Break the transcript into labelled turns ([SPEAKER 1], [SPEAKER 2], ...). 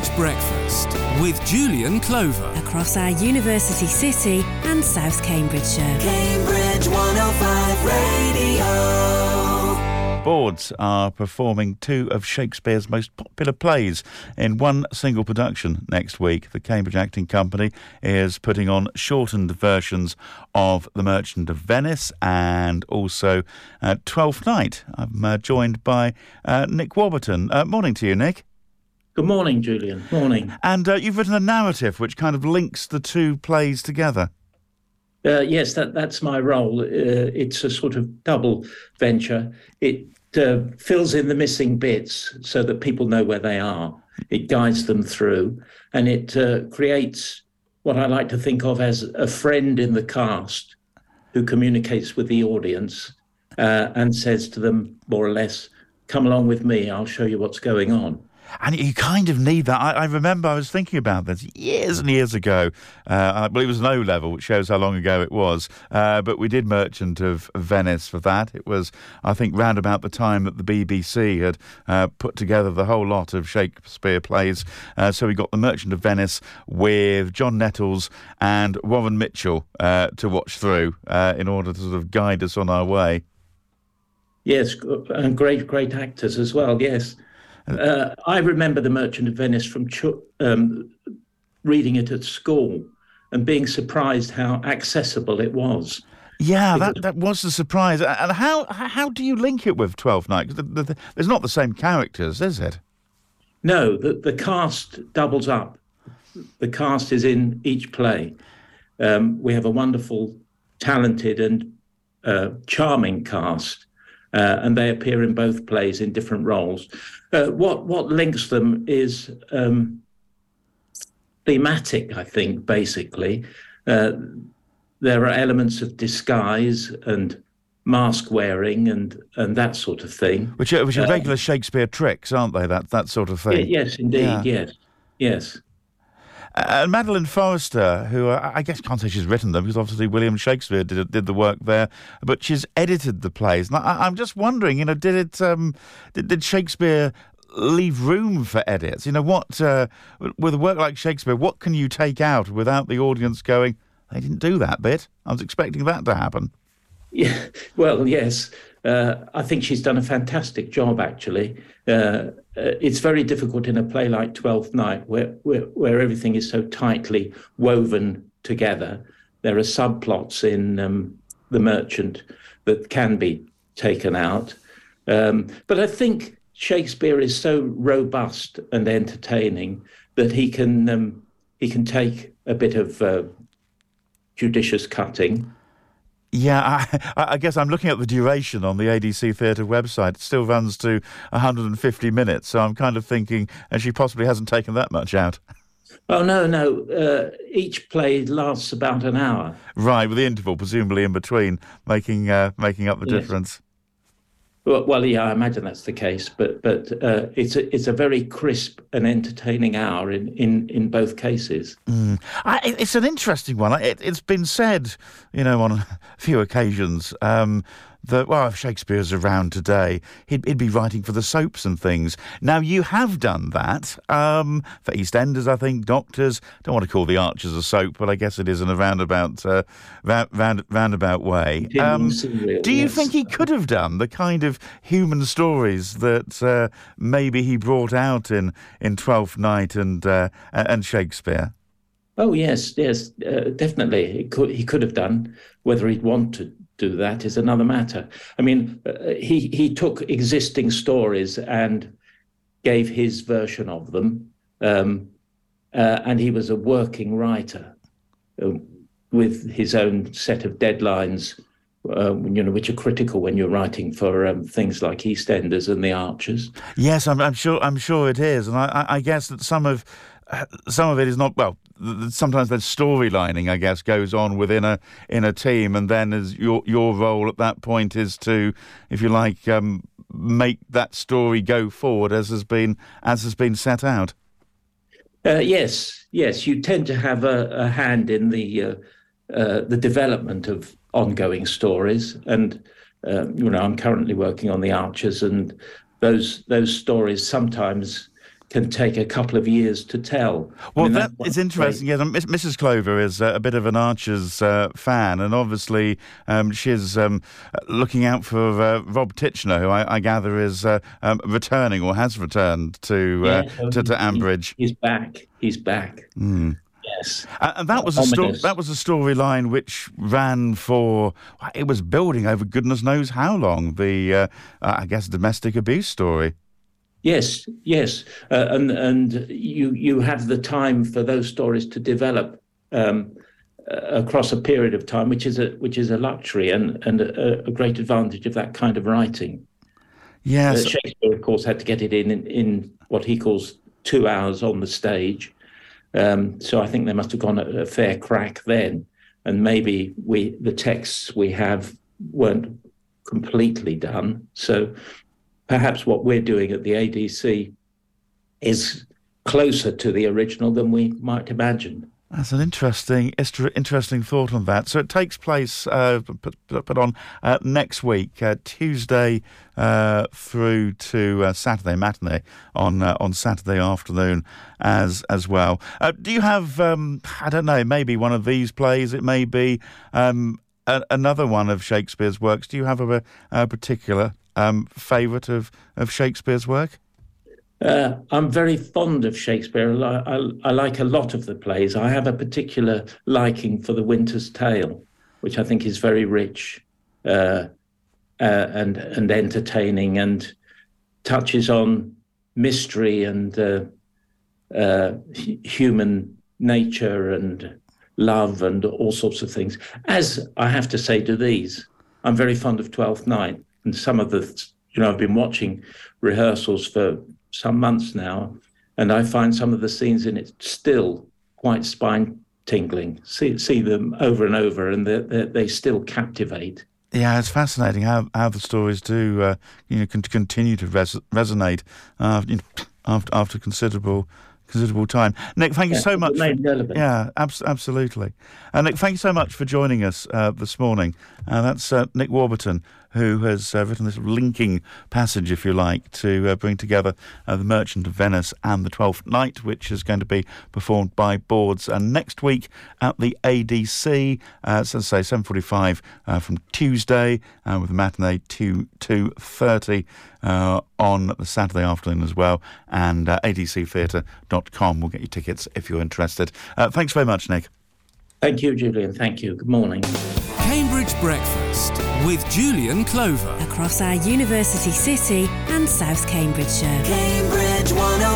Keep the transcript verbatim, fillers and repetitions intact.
[SPEAKER 1] Cambridge Breakfast with Julian Clover.
[SPEAKER 2] Across our university city and South Cambridgeshire.
[SPEAKER 3] Cambridge one oh five Radio.
[SPEAKER 4] Boards are performing two of Shakespeare's most popular plays in one single production next week. The Cambridge Acting Company is putting on shortened versions of The Merchant of Venice and also uh, Twelfth Night. I'm uh, joined by uh, Nick Warburton. Uh, morning to you, Nick.
[SPEAKER 5] Good morning, Julian. Morning.
[SPEAKER 4] And uh, you've written a narrative which kind of links the two plays together.
[SPEAKER 5] Uh, yes, that, that's my role. Uh, it's a sort of double venture. It uh, fills in the missing bits so that people know where they are. It guides them through, and it uh, creates what I like to think of as a friend in the cast who communicates with the audience uh, and says to them, more or less, come along with me, I'll show you what's going on.
[SPEAKER 4] And you kind of need that. I, I remember I was thinking about this years and years ago. Uh, I believe it was an O-level, which shows how long ago it was. Uh, but we did Merchant of Venice for that. It was, I think, round about the time that the B B C had uh, put together the whole lot of Shakespeare plays. Uh, so we got The Merchant of Venice with John Nettles and Warren Mitchell uh, to watch through uh, in order to sort of guide us on our way.
[SPEAKER 5] Yes, and great, great actors as well, yes. Uh, I remember The Merchant of Venice from ch- um, reading it at school and being surprised how accessible it was.
[SPEAKER 4] Yeah, that, that was the surprise. And how how do you link it with Twelfth Night? Because the, the, there's not the same characters, is it?
[SPEAKER 5] No, the, the cast doubles up. The cast is in each play. Um, we have a wonderful, talented and uh, charming cast. Uh, and they appear in both plays in different roles. Uh, what what links them is um, thematic, I think, basically. Uh, there are elements of disguise and mask wearing and, and that sort of thing.
[SPEAKER 4] Which are, which are
[SPEAKER 5] uh,
[SPEAKER 4] regular Shakespeare tricks, aren't they? That that sort of thing.
[SPEAKER 5] Yes, indeed,
[SPEAKER 4] yeah.
[SPEAKER 5] yes, yes.
[SPEAKER 4] And Madeline Forrester, who uh, I guess can't say she's written them because obviously William Shakespeare did did the work there, but she's edited the plays. And I, I'm just wondering, you know, did it um, did, did Shakespeare leave room for edits? You know, what uh, with a work like Shakespeare, what can you take out without the audience going, they didn't do that bit? I was expecting that to happen.
[SPEAKER 5] Yeah, well, yes. Uh, I think she's done a fantastic job, actually. Uh, uh, it's very difficult in a play like Twelfth Night, where, where where everything is so tightly woven together. There are subplots in um, The Merchant that can be taken out. Um, but I think Shakespeare is so robust and entertaining that he can um, he can take a bit of uh, judicious cutting.
[SPEAKER 4] Yeah, I, I guess I'm looking at the duration on the A D C Theatre website. It still runs to one hundred fifty minutes, so I'm kind of thinking, and she possibly hasn't taken that much out.
[SPEAKER 5] Oh, no, no. Uh, each play lasts about an hour.
[SPEAKER 4] Right, with the interval presumably in between, making uh, making up the
[SPEAKER 5] Yes.
[SPEAKER 4] difference.
[SPEAKER 5] Well, well, yeah, I imagine that's the case, but but uh, it's a, it's a very crisp and entertaining hour in, in, in both cases.
[SPEAKER 4] Mm. I, it's an interesting one. It, it's been said, you know, on a few occasions um, that, well, if Shakespeare's around today, he'd, he'd be writing for the soaps and things. Now, you have done that um, for EastEnders, I think, Doctors. Don't want to call The Archers a soap, but I guess it is in a roundabout, uh, round, round, roundabout way. Um, do you
[SPEAKER 5] yes.
[SPEAKER 4] think he could have done the kind of human stories that uh, maybe he brought out in, in Twelfth Night and uh, and Shakespeare?
[SPEAKER 5] Oh, yes, yes, uh, definitely. He could, he could have done. Whether he'd want to do that is another matter. I mean, uh, he, he took existing stories and gave his version of them, um, uh, and he was a working writer uh, with his own set of deadlines, uh, you know, which are critical when you're writing for um, things like EastEnders and The Archers.
[SPEAKER 4] Yes, I'm, I'm sure. I'm sure it is, and I, I guess that some of uh, some of it is not well. Sometimes that storylining, I guess, goes on within a in a team, and then as your your role at that point is to, if you like, um, make that story go forward as has been as has been set out.
[SPEAKER 5] Uh, yes, yes, you tend to have a, a hand in the uh, uh, the development of ongoing stories, and uh, you know, I'm currently working on The Archers, and those those stories sometimes can take a couple of years to tell.
[SPEAKER 4] Well,
[SPEAKER 5] I mean,
[SPEAKER 4] that is interesting. Yes, Missus Clover is uh, a bit of an Archers uh, fan, and obviously um, she's um, looking out for uh, Rob Titchener, who I, I gather is uh, um, returning or has returned to uh,
[SPEAKER 5] yeah, so
[SPEAKER 4] to, to Ambridge.
[SPEAKER 5] He's back. He's back.
[SPEAKER 4] Mm.
[SPEAKER 5] Yes,
[SPEAKER 4] uh, and that was a sto- that was a storyline which ran for it was building over goodness knows how long. The uh, I guess domestic abuse story.
[SPEAKER 5] Yes, yes, uh, and and you you have the time for those stories to develop um, uh, across a period of time, which is a which is a luxury and and a, a great advantage of that kind of writing.
[SPEAKER 4] Yes,
[SPEAKER 5] uh, Shakespeare, of course, had to get it in in, in what he calls two hours on the stage. Um, so I think they must have gone a, a fair crack then, and maybe we the texts we have weren't completely done. So perhaps what we're doing at the A D C is closer to the original than we might imagine.
[SPEAKER 4] That's an interesting, interesting thought on that. So it takes place, uh, put, put on uh, next week, uh, Tuesday uh, through to uh, Saturday matinee on uh, on Saturday afternoon as as well. Uh, do you have, um, I don't know, maybe one of these plays? It may be um, a, another one of Shakespeare's works. Do you have a, a particular um, favourite of, of Shakespeare's work?
[SPEAKER 5] Uh, I'm very fond of Shakespeare. I, I, I like a lot of the plays. I have a particular liking for The Winter's Tale, which I think is very rich uh, uh, and and entertaining, and touches on mystery and uh, uh, human nature and love and all sorts of things. As I have to say to these, I'm very fond of Twelfth Night, and some of the, you know, I've been watching rehearsals for some months now, and I find some of the scenes in it still quite spine-tingling. See, see them over and over, and they they still captivate.
[SPEAKER 4] Yeah, it's fascinating how, how the stories do uh, you know can continue to res- resonate uh, you know, after after considerable considerable time. Nick, thank you
[SPEAKER 5] Yeah,
[SPEAKER 4] so much. For,
[SPEAKER 5] relevant.
[SPEAKER 4] yeah, abs- absolutely. And uh, Nick, thank you so much for joining us uh, this morning. Uh, that's uh, Nick Warburton, who has uh, written this linking passage, if you like, to uh, bring together uh, The Merchant of Venice and The Twelfth Night, which is going to be performed by Boards uh, next week at the A D C, uh, so say seven forty-five uh, from Tuesday, uh, with a matinee to two thirty uh, on the Saturday afternoon as well, and uh, a d c theatre dot com will get you tickets if you're interested. Uh, thanks very much, Nick.
[SPEAKER 5] Thank you, Julian. Thank you. Good morning.
[SPEAKER 1] Cambridge Breakfast with Julian Clover.
[SPEAKER 2] Across our university city and South Cambridgeshire.
[SPEAKER 3] Cambridge one oh